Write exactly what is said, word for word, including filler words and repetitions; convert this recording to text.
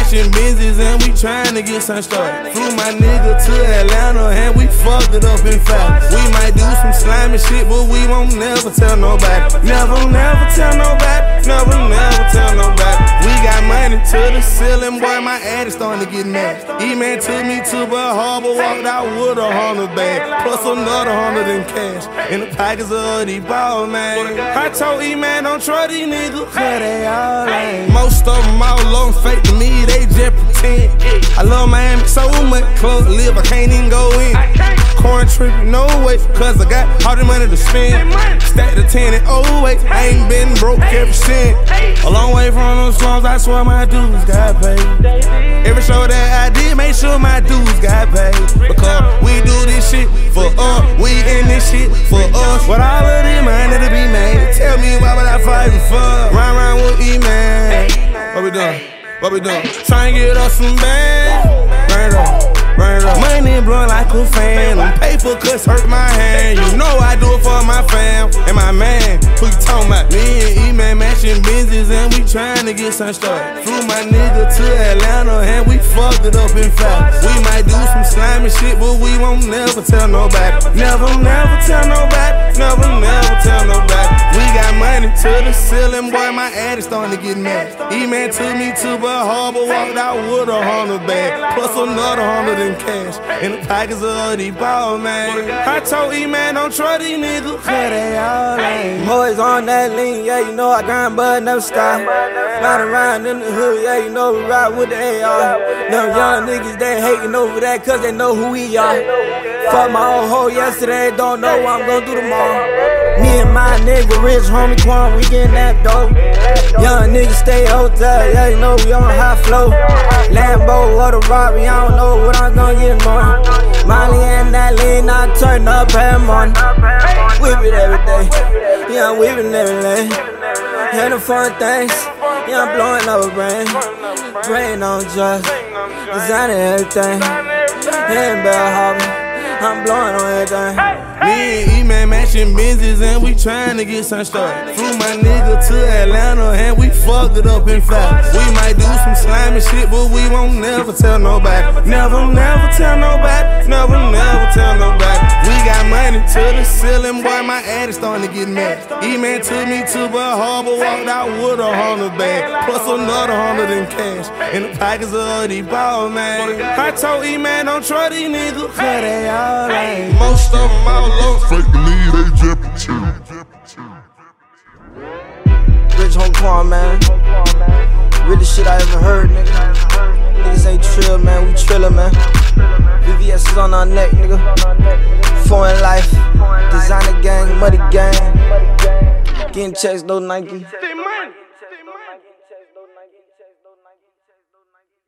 matching Benzes and we tryna get some started. Flew my nigga to Atlanta and we fucked it up in fact. We might do some slimy shit, but we won't never tell nobody. Never, never tell nobody. Never, never tell nobody. We got money to the ceiling, boy, my addict starting to get mad. E-Man took me to Bell Harbor, walked out with a hundred bag, plus another hundred in cash, in the pockets of these ball, man. I told E-Man don't trust these niggas, cause they all lame. Most of them all low and fake to me, they just pretend. I love Miami so much, club live, I can't even go in. Corn trippin', no way, cause I got all the money to spend. Stack the ten and oh wait, I ain't been broke ever since. A long way from those slums, I swear my dues got paid. Every show that I did, make sure my dues got paid. Because we do this shit for us, we in this shit for us. What all of this money to be made, tell me why would I fight for? Run around with E-Man. What we doing? What we doing? Try and get us some bands. Burn it up. Burn it up. Money blowing like a fan. Them paper cuts hurt my hand. You know I do it for my fam and my man. Who you talking about? Me and E-Man matching Benzes and we tryna get some started. Flew my nigga to Atlanta and we fucked it up in fact. We might do some slimy shit, but we won't never tell nobody. Never, never tell nobody. Never, never tell nobody. We got money to the ceiling, boy, my addict starting to get mad. E-Man took me to Bell Harbor, walked out with a hundred bag, plus another hundred in cash, in the pockets of these ball, man. I told E-Man don't trust these niggas, cause they all lame. Boys on that lean, yeah, you know I grind but never stop. Ride around in the hood, yeah, you know we ride with the A R. Them young niggas, they hating over that cause they know who we are. Fuck my old hoe yesterday, don't know what I'm gonna do tomorrow. Me and my nigga Rich, homie Quan, we getting that dope. Young niggas stay hotel, yeah, you know we on high flow. Lambo or the Rari, I don't know what I'm gonna get more. Molly and that lean, I turn up every morning. Whip it every day, yeah, I'm whipping every day. And the fun things, yeah, I'm blowing up a brain. Brain on drugs, designing everything. And Bell Harbor, I'm blowing on everything. Me and E-Man matching Benzes and we tryna get some started. Flew my nigga to Atlanta and we fucked it up in fact. We might do some slimy shit, but we won't never tell nobody. Never, never tell nobody. Never, never tell nobody. We got money to the ceiling, boy, my addict starting to get mad. E-Man took me to Bell Harbor, walked out with a hundred bag, plus another hundred in cash, in the pockets of these ball, man. I told E-Man don't trust these niggas, cause they all lame. Most of them all low, fake to me, they just pretend. Rich Home Quan, man. Realest shit I ever heard, nigga. Niggas ain't trill, man, we trillin', man. V V S is on our neck, nigga. Foreign life, designer gang, muddy gang. Getting checks, no Nike.